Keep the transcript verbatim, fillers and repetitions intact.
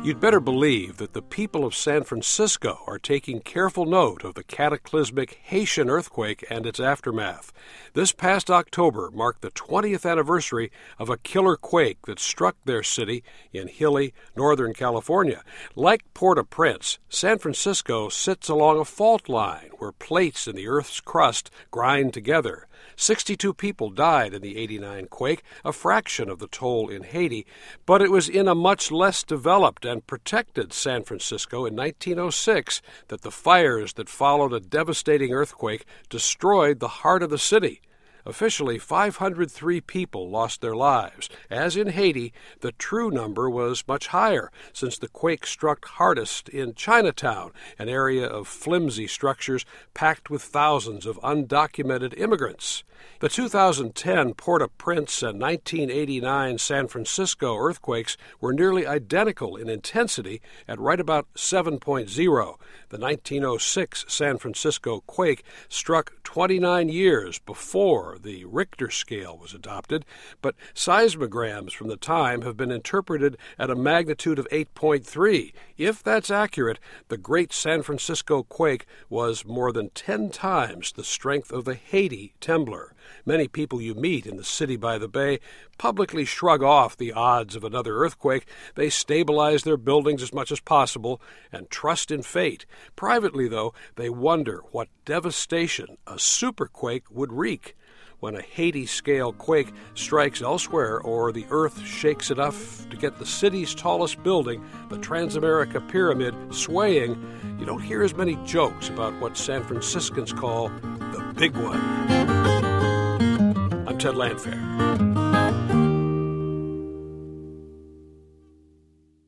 You'd better believe that the people of San Francisco are taking careful note of the cataclysmic Haitian earthquake and its aftermath. This past October marked the twentieth anniversary of a killer quake that struck their city in hilly Northern California. Like Port-au-Prince, San Francisco sits along a fault line where plates in the Earth's crust grind together. sixty-two people died in the eighty-nine quake, a fraction of the toll in Haiti, but it was in a much less developed and protected San Francisco in nineteen oh six that the fires that followed a devastating earthquake destroyed the heart of the city. Officially, five hundred three people lost their lives. As in Haiti, the true number was much higher, since the quake struck hardest in Chinatown, an area of flimsy structures packed with thousands of undocumented immigrants. The two thousand ten Port-au-Prince and nineteen eighty-nine San Francisco earthquakes were nearly identical in intensity at right about seven point oh. The nineteen oh six San Francisco quake struck twenty-nine years before the Richter scale was adopted, but seismograms from the time have been interpreted at a magnitude of eight point three. If that's accurate, the Great San Francisco quake was more than ten times the strength of the Haiti temblor. Many people you meet in the city by the bay publicly shrug off the odds of another earthquake. They stabilize their buildings as much as possible and trust in fate. Privately, though, they wonder what devastation a superquake would wreak. When a Haiti-scale quake strikes elsewhere or the earth shakes enough to get the city's tallest building, the Transamerica Pyramid, swaying, you don't hear as many jokes about what San Franciscans call the big one. I'm Ted Landfair.